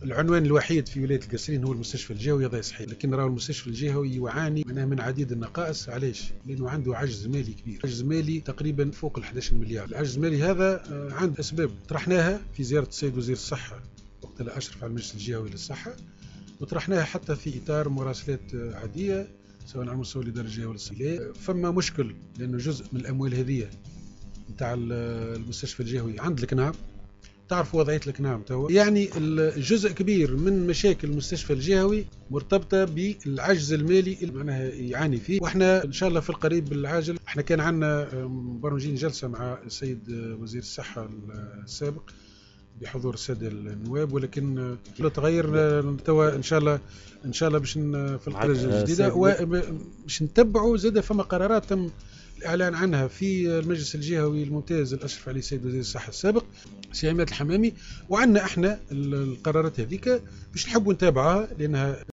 العنوان الوحيد في ولاية القصرين هو المستشفى الجهوي، هذا صحيح، لكن راه المستشفى الجهوي يعاني من عديد النقائص. علاش؟ لأنه عنده عجز مالي كبير، عجز مالي تقريبا فوق ال 11 مليار. العجز المالي هذا عنده أسباب طرحناها في زيارة السيد وزير الصحة وقت اللي أشرف على المجلس الجهوي للصحة، وطرحناها حتى في إطار مراسلات عادية سواء على مستوى الإدارة الجهوية ولا الصحة. فما مشكل لأنه جزء من الأموال هذه نتاع المستشفى الجهوي عند الكناب. تعرف وضعية الكنام توا، يعني الجزء كبير من مشاكل المستشفى الجهوي مرتبطة بالعجز المالي اللي معناها يعاني فيه. واحنا ان شاء الله في القريب العاجل احنا كان عندنا مبرمجين جلسة مع السيد وزير الصحة السابق بحضور السادة النواب، ولكن تغير توا ان شاء الله باش في القرية الجديدة وباش نتبعوا زاد. فما قرارات تم الإعلان عنها في المجلس الجهوي الممتاز الأشرف عليه السيد وزير الصحة السابق سي عماد الحمامي، وعندنا احنا القرارات هذيك باش نحبوا نتابعها لأنها